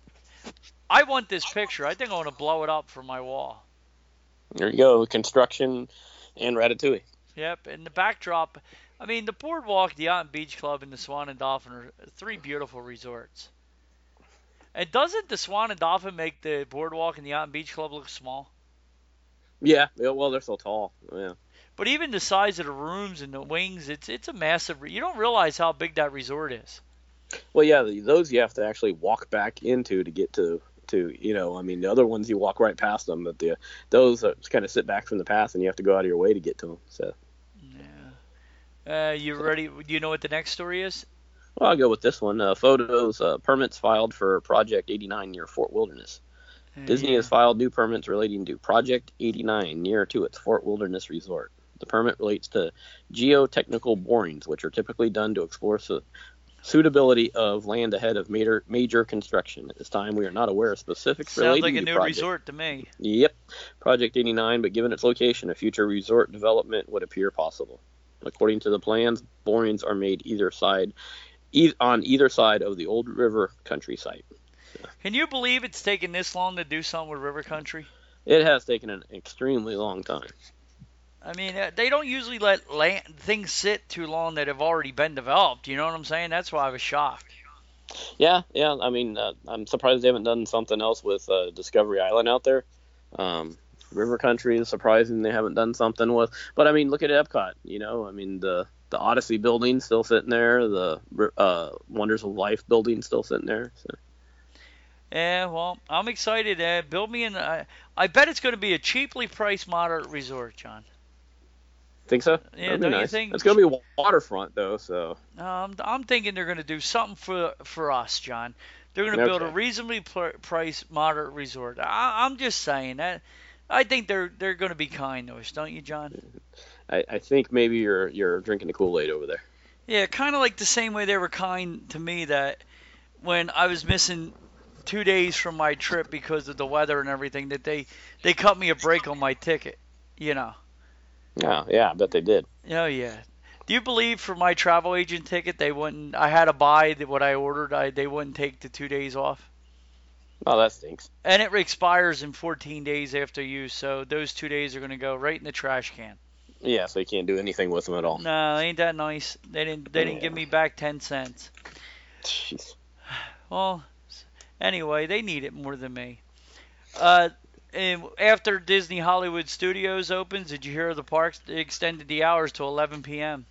I want this picture. I think I want to blow it up for my wall. There you go, construction and Ratatouille. Yep, and the backdrop. I mean, the Boardwalk, the Yacht and Beach Club, and the Swan and Dolphin are three beautiful resorts. And doesn't the Swan and Dolphin make the Boardwalk and the Yacht and Beach Club look small? Yeah, well, they're so tall. Yeah. But even the size of the rooms and the wings, it's it's a massive. You don't realize how big that resort is. Well, yeah, those you have to actually walk back into to get to, to you know, I mean, the other ones you walk right past them, but the those are kind of sit back from the path and you have to go out of your way to get to them. So. Yeah. Uh, you ready? Do you know what the next story is? Well, I'll go with this one. Uh, photos, uh, permits filed for Project eighty-nine near Fort Wilderness. Disney yeah. has filed new permits relating to Project eighty-nine near to its Fort Wilderness resort. The permit relates to geotechnical borings, which are typically done to explore su- suitability of land ahead of major, major construction. At this time, we are not aware of specifics Sounds relating like a to new project. resort to me. Yep, Project eighty-nine, but given its location, a future resort development would appear possible. According to the plans, borings are made either side, e- on either side of the Old River Country site. Can you believe it's taken this long to do something with River Country? It has taken an extremely long time. I mean, they don't usually let land, things sit too long that have already been developed. You know what I'm saying? That's why I was shocked. Yeah, yeah. I mean, uh, I'm surprised they haven't done something else with uh, Discovery Island out there. Um, River Country is surprising they haven't done something with. But, I mean, look at Epcot. You know, I mean, the, the Odyssey building still sitting there. The uh, Wonders of Life building still sitting there. So. Yeah, well, I'm excited. Uh, build me in. Uh, I bet it's going to be a cheaply priced moderate resort, John. Think so? Yeah, That'd don't be nice. you think? It's going to be waterfront, though, so. Um, I'm thinking they're going to do something for for us, John. They're going to Okay. build a reasonably pr- priced moderate resort. I, I'm just saying that. I think they're they're going to be kind to us, don't you, John? I, I think maybe you're you're drinking the Kool-Aid over there. Yeah, kind of like the same way they were kind to me that when I was missing two days from my trip because of the weather and everything, that they, they cut me a break on my ticket, you know. Yeah, yeah, I bet they did. Oh, yeah. Do you believe for my travel agent ticket, they wouldn't, I had to buy the, what I ordered, I, they wouldn't take the two days off? Oh, that stinks. And it expires in fourteen days after use, so those two days are going to go right in the trash can. Yeah, so you can't do anything with them at all. No, ain't that nice? They didn't, they didn't Yeah. give me back ten cents. Jeez. Well, anyway, they need it more than me. Uh, And after Disney Hollywood Studios opens, did you hear the parks extended the hours to eleven p.m.?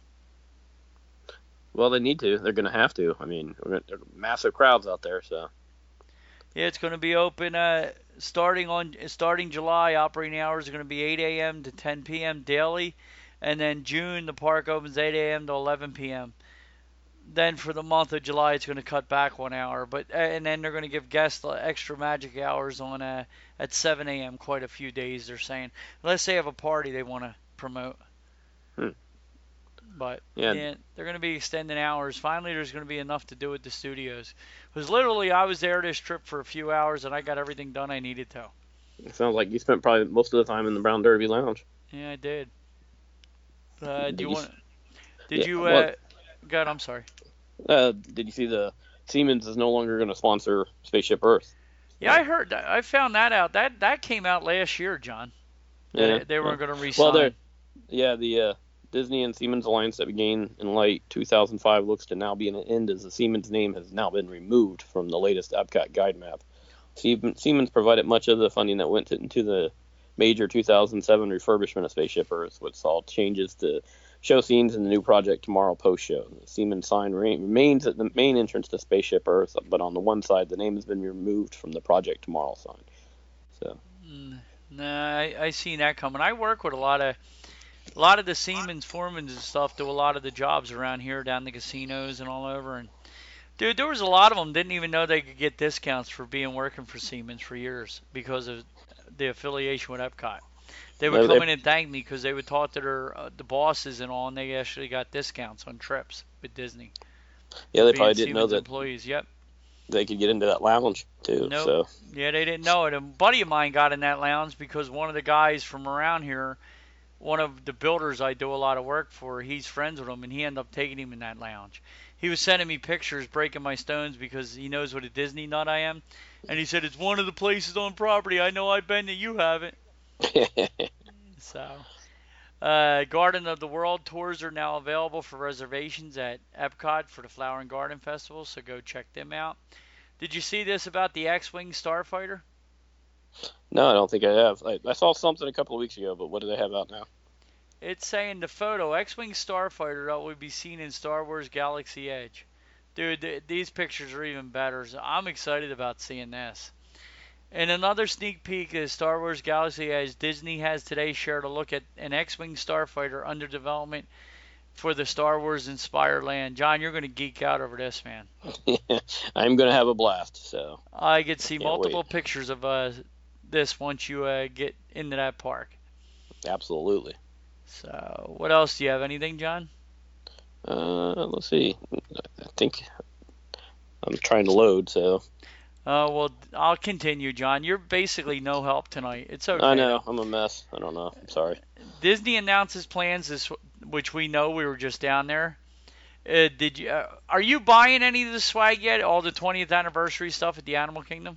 Well, they need to. They're going to have to. I mean, we're gonna, there are massive crowds out there, so. Yeah, it's going to be open uh, starting on starting July. Operating hours are going to be eight a.m. to ten p.m. daily, and then June the park opens eight a.m. to eleven p.m. Then for the month of July, it's going to cut back one hour, but and then they're going to give guests extra magic hours on uh, at seven a.m. quite a few days. They're saying, unless they have a party they want to promote. Hmm. But yeah. yeah, they're going to be extending hours. Finally, there's going to be enough to do at the studios. Because literally, I was there this trip for a few hours, and I got everything done I needed to. It sounds like you spent probably most of the time in the Brown Derby Lounge. Yeah, I did. Uh, do you you want? Did yeah, you? Uh, well, God, I'm sorry. Uh, did you see the Siemens is no longer going to sponsor Spaceship Earth? Yeah, I heard that. I found that out. That that came out last year, John. Yeah, they, they weren't yeah. going to re-sign. Well, they're, yeah, the uh, Disney and Siemens alliance that began in late two thousand five looks to now be an end as the Siemens name has now been removed from the latest Epcot guide map. Siemens provided much of the funding that went into the major two thousand seven refurbishment of Spaceship Earth, which saw changes to show scenes in the new Project Tomorrow post-show. The Siemens sign remains at the main entrance to Spaceship Earth, but on the one side, the name has been removed from the Project Tomorrow sign. So. Mm, nah, I, I seen that coming. I work with a lot of a lot of the Siemens foremen and stuff. Do a lot of the jobs around here, down the casinos and all over. And dude, there was a lot of them didn't even know they could get discounts for being working for Siemens for years because of the affiliation with Epcot. They would come in and thank me because they would talk to their uh, the bosses and all, and they actually got discounts on trips with Disney. Yeah, they probably didn't Siemens know that employees. Yep. they could get into that lounge too. Nope. So. Yeah, they didn't know it. A buddy of mine got in that lounge because one of the guys from around here, one of the builders I do a lot of work for, he's friends with him, and he ended up taking him in that lounge. He was sending me pictures, breaking my stones because he knows what a Disney nut I am, and he said it's one of the places on property I know I've been that you haven't. So, uh, Garden of the World tours are now available for reservations at Epcot for the Flower and Garden Festival, so go check them out. Did you see this about the X-Wing Starfighter? No, I don't think I have. I, I saw something a couple of weeks ago, but what do they have out now? It's saying the photo, X-Wing Starfighter that will be seen in Star Wars Galaxy Edge. Dude, th- these pictures are even better, so I'm excited about seeing this. In another sneak peek of Star Wars Galaxy Edge, Disney has today shared a look at an X-Wing Starfighter under development for the Star Wars inspired land. John, you're going to geek out over this, man. I'm going to have a blast. So I could see Can't multiple wait. pictures of uh, this once you uh, get into that park. Absolutely. So, what else do you have? Anything, John? Uh, let's see. I think I'm trying to load, so. Uh, well, I'll continue, John. You're basically no help tonight. It's okay. I know. I'm a mess. I don't know. I'm sorry. Disney announces plans, this, which we know we were just down there. Uh, did you? Uh, are you buying any of the swag yet? All the twentieth anniversary stuff at the Animal Kingdom?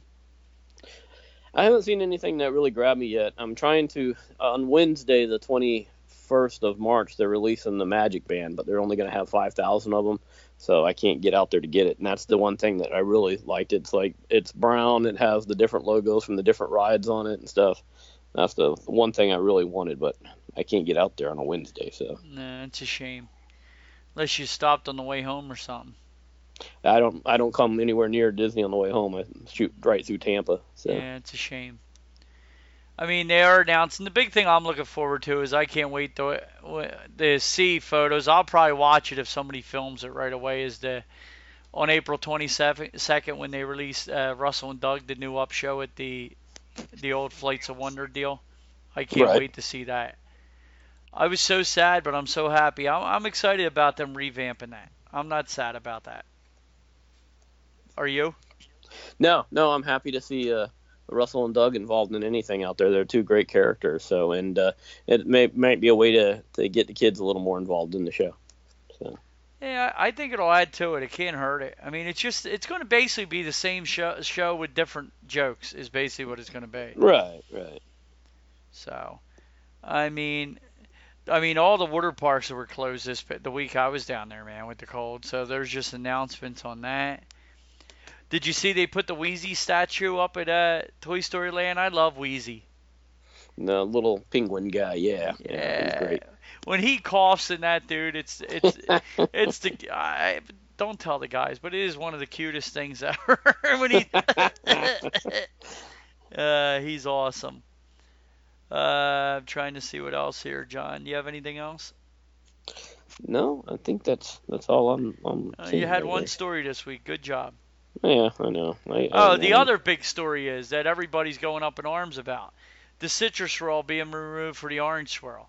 I haven't seen anything that really grabbed me yet. I'm trying to. On Wednesday, the twenty-first of March, they're releasing the Magic Band, but they're only going to have five thousand of them. So I can't get out there to get it. And that's the one thing that I really liked. It's like, it's brown. It has the different logos from the different rides on it and stuff. That's the one thing I really wanted, but I can't get out there on a Wednesday. So Nah, it's a shame. Unless you stopped on the way home or something. I don't, I don't come anywhere near Disney on the way home. I shoot right through Tampa. So. Yeah, it's a shame. I mean, they are announcing. The big thing I'm looking forward to is I can't wait to, to see photos. I'll probably watch it if somebody films it right away. Is the on April twenty-second when they release uh, Russell and Doug, the new up show at the the old Flights of Wonder deal. I can't Right. wait to see that. I was so sad, but I'm so happy. I'm, I'm excited about them revamping that. I'm not sad about that. Are you? No, no, I'm happy to see uh, Russell and Doug involved in anything out there. They're two great characters. So, and uh, it may might be a way to, to get the kids a little more involved in the show. So. Yeah, I think it'll add to it. It can't hurt it. I mean, it's just it's going to basically be the same show show with different jokes. Is basically what it's going to be. Right, right. So, I mean, I mean, all the water parks that were closed this the week I was down there, man, with the cold. So there's just announcements on that. Did you see they put the Wheezy statue up at uh, Toy Story Land? I love Wheezy. The little penguin guy, yeah, yeah, Yeah. he's great. When he coughs in that dude, it's it's it's the I don't tell the guys, but it is one of the cutest things ever. when he uh, he's awesome. Uh, I'm trying to see what else here, John. Do you have anything else? No, I think that's that's all I'm. I'm Uh, seeing you had right one there. story this week. Good job. Yeah, I know. I, Oh, I, the I, other big story is that everybody's going up in arms about the citrus swirl being removed for the orange swirl.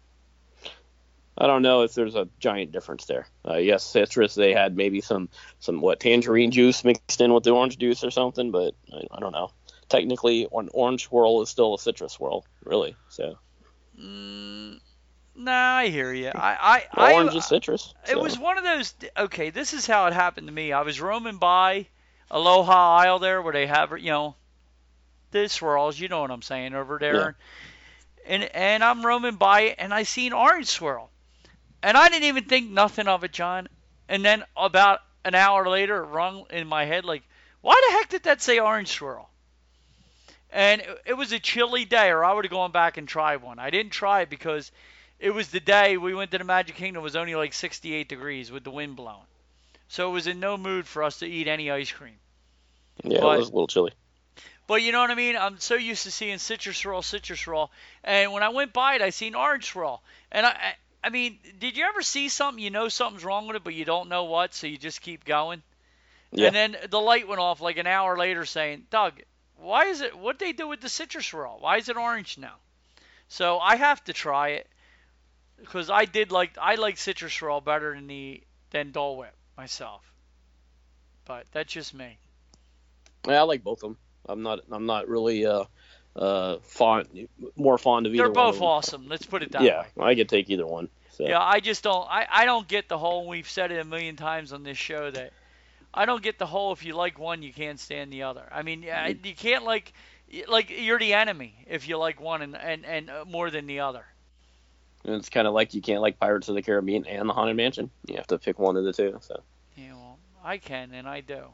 I don't know if there's a giant difference there. Uh, yes, citrus. They had maybe some some what tangerine juice mixed in with the orange juice or something, but I, I don't know. Technically, an orange swirl is still a citrus swirl, really. So. Mm, nah, I hear you. I, I, Orange I, is citrus. It so. was one of those. Okay, this is how it happened to me. I was roaming by Aloha Isle there, where they have, you know, the swirls. You know what I'm saying over there. Yeah. And and I'm roaming by it, and I seen orange swirl, and I didn't even think nothing of it, John. And then about an hour later, it rung in my head like, why the heck did that say orange swirl? And it, it was a chilly day, or I would have gone back and tried one. I didn't try it because it was the day we went to the Magic Kingdom. It was only like sixty-eight degrees with the wind blowing. So it was in no mood for us to eat any ice cream. Yeah, but, it was a little chilly. But you know what I mean? I'm so used to seeing citrus swirl, citrus swirl. And when I went by it, I seen orange swirl. And I, I, I mean, did you ever see something, you know something's wrong with it, but you don't know what, so you just keep going? Yeah. And then the light went off like an hour later saying, Doug, why is it, what'd they do with the citrus swirl? Why is it orange now? So I have to try it. Because I did like, I like citrus swirl better than the, than Dole Whip myself. But that's just me. Yeah, I like both of them. I'm not. I'm not really uh, uh, fond, more fond of either They're one. both of them. awesome. Let's put it that yeah, way. I could take either one. So. Yeah, I just don't. I, I don't get the whole. We've said it a million times on this show that I don't get the whole. If you like one, you can't stand the other. I mean, you can't like like you're the enemy if you like one and and and more than the other. And it's kind of like you can't like Pirates of the Caribbean and the Haunted Mansion. You have to pick one of the two. So. Yeah, well, I can and I do.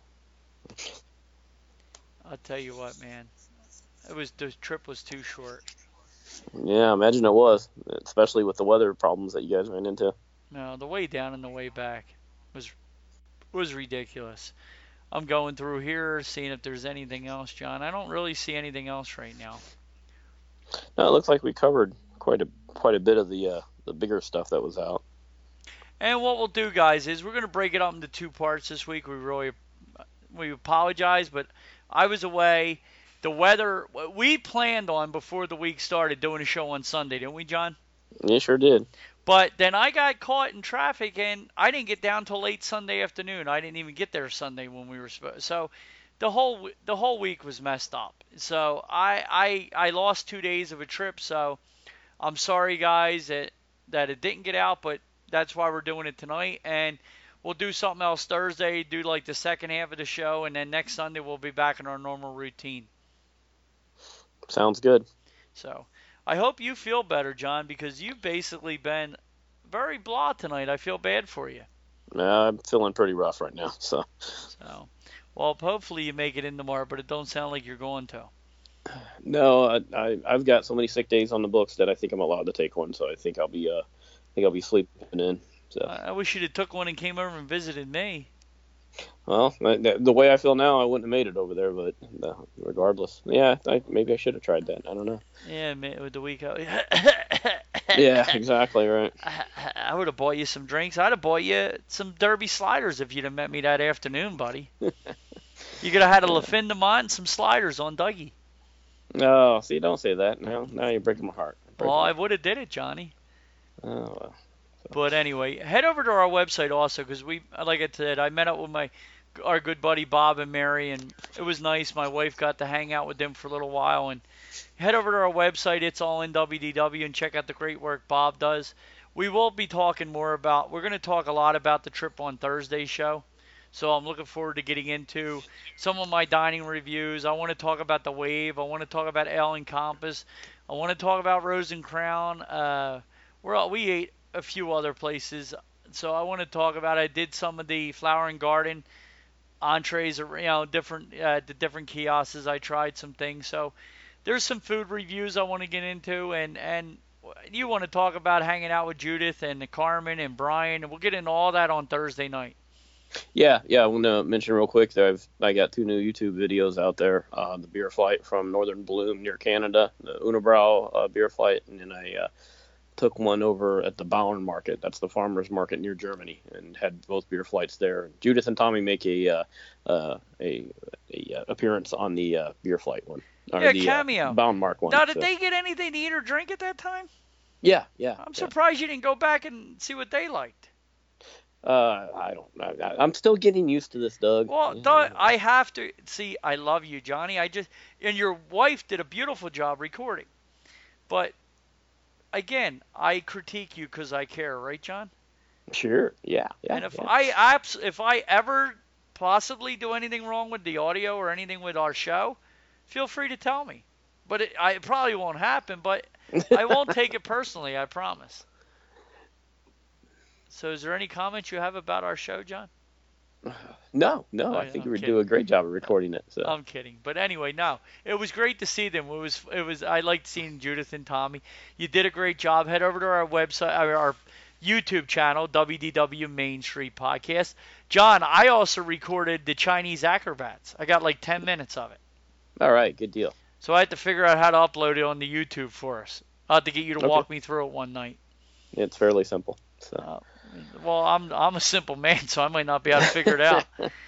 I'll tell you what, man. It was the trip was too short. Yeah, I imagine it was, especially with the weather problems that you guys ran into. No, the way down and the way back was was ridiculous. I'm going through here, seeing if there's anything else, John. I don't really see anything else right now. No, it looks like we covered quite a quite a bit of the uh, the bigger stuff that was out. And what we'll do, guys, is we're going to break it up into two parts this week. We really we apologize, but I was away. The weather, we planned on before the week started doing a show on Sunday, didn't we, John? You sure did. But then I got caught in traffic, and I didn't get down till late Sunday afternoon. I didn't even get there Sunday when we were supposed. So the whole the whole week was messed up. So I I I lost two days of a trip. So I'm sorry, guys, that that it didn't get out, but that's why we're doing it tonight. And we'll do something else Thursday, do like the second half of the show, and then next Sunday we'll be back in our normal routine. Sounds good. So I hope you feel better, John, because you've basically been very blah tonight. I feel bad for you. Uh, I'm feeling pretty rough right now. So. So, well, hopefully you make it in tomorrow, but it don't sound like you're going to. No, I, I I've got so many sick days on the books that I think I'm allowed to take one. So I think I'll be uh I think I'll be sleeping in. So. I wish you'd have took one and came over and visited me. Well, the way I feel now, I wouldn't have made it over there, but uh, regardless. Yeah, I, maybe I should have tried that. I don't know. Yeah, with the week out. Yeah, exactly, right. I would have bought you some drinks. I'd have bought you some Derby sliders if you'd have met me that afternoon, buddy. You could have had a LaFin de Mont and some sliders on Dougie. No, see, don't say that. Now, now you're breaking my heart. Breaking well, my I would have did it, Johnny. Oh, well. But anyway, head over to our website also because we, like I said, I met up with my our good buddy Bob and Mary, and it was nice. My wife got to hang out with them for a little while. And head over to our website, It's All In W D W, and check out the great work Bob does. We will be talking more about, we're going to talk a lot about the trip on Thursday's show. So I'm looking forward to getting into some of my dining reviews. I want to talk about the Wave. I want to talk about Ale and Compass. I want to talk about Rose and Crown. Uh, we're all, we ate a few other places. So I want to talk about, I did some of the Flower and Garden entrees, you know, different, uh, the different kiosks. I tried some things. So there's some food reviews I want to get into, and and you want to talk about hanging out with Judith and Carmen and Brian, and we'll get into all that on Thursday night. Yeah, yeah. I want to mention real quick that I've I got two new YouTube videos out there. Uh, the beer flight from Northern Bloom near Canada, the Unibrow uh, beer flight, and then I uh, took one over at the Bauern Market. That's the farmers market near Germany, and had both beer flights there. Judith and Tommy make a uh, uh, a, a uh, appearance on the uh, beer flight one. Or Yeah, the, cameo. Uh, Bauern Mark one. Now, did so. they get anything to eat or drink at that time? Yeah, yeah. I'm yeah. surprised you didn't go back and see what they liked. Uh, I don't. I, I'm still getting used to this, Doug. Well, yeah. Doug, I have to see. I love you, Johnny. I just and your wife did a beautiful job recording, but again, I critique you because I care, right, John? Sure. Yeah. Yeah. And if yeah. I abs- if I ever possibly do anything wrong with the audio or anything with our show, feel free to tell me. But it, I, it probably won't happen. But I won't take it personally. I promise. So, is there any comments you have about our show, John? No, no. Oh, I think I'm you would kidding. do a great job of recording it. So. I'm kidding. But anyway, no, it was great to see them. It was, it was. I liked seeing Judith and Tommy. You did a great job. Head over to our website, our, our YouTube channel, W D W Main Street Podcast. John, I also recorded the Chinese acrobats. I got like ten minutes of it. All right, good deal. So I had to figure out how to upload it on the YouTube for us. I'll have to get you to Okay. walk me through it one night. It's fairly simple. So. Uh, well, I'm I'm a simple man, so I might not be able to figure it out.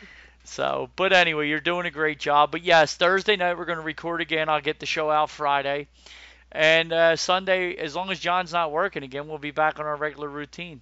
So, but anyway, you're doing a great job. But yes, Thursday night we're going to record again. I'll get the show out Friday. And uh, Sunday, as long as John's not working again, we'll be back on our regular routine.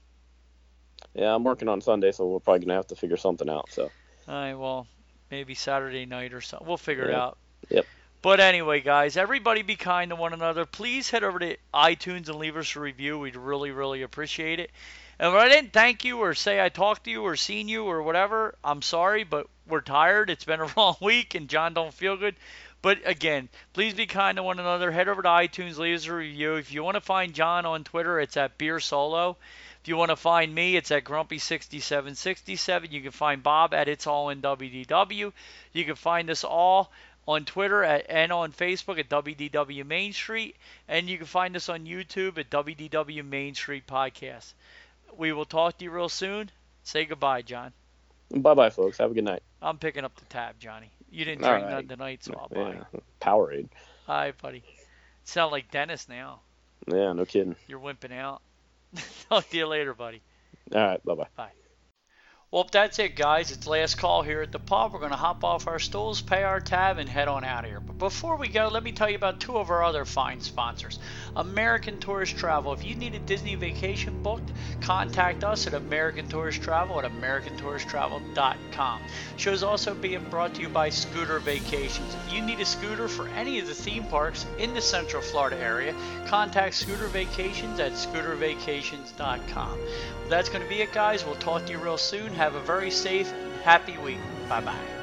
Yeah, I'm working on Sunday, so we're probably gonna have to figure something out. So. All right, well, maybe Saturday night or something. We'll figure it Yeah. out. Yep. But anyway, guys, everybody be kind to one another. Please head over to iTunes and leave us a review. We'd really, really appreciate it. And when I didn't thank you or say I talked to you or seen you or whatever, I'm sorry, but we're tired. It's been a long week, and John don't feel good. But again, please be kind to one another. Head over to iTunes, leave us a review. If you want to find John on Twitter, it's at Beer Solo. If you want to find me, it's at Grumpy sixty-seven sixty-seven. You can find Bob at It's All in W D W. You can find us all on Twitter at, and on Facebook at W D W Main Street. And you can find us on YouTube at W D W Main Street Podcast. We will talk to you real soon. Say goodbye, John. Bye-bye, folks. Have a good night. I'm picking up the tab, Johnny. You didn't All drink right. none tonight, so I'll buy it. Yeah. Powerade. All right, buddy. Sound like Dennis now. Yeah, no kidding. You're wimping out. Talk to you later, buddy. All right, bye-bye. Bye. Well, that's it, guys. It's last call here at the pub. We're going to hop off our stools, pay our tab, and head on out of here. But before we go, let me tell you about two of our other fine sponsors. American Tourist Travel. If you need a Disney vacation booked, contact us at American Tourist Travel at American Tourist Travel dot com. Show's also being brought to you by Scooter Vacations. If you need a scooter for any of the theme parks in the Central Florida area, contact Scooter Vacations at Scooter Vacations dot com. Well, that's going to be it, guys. We'll talk to you real soon. Have a very safe and happy week. Bye-bye.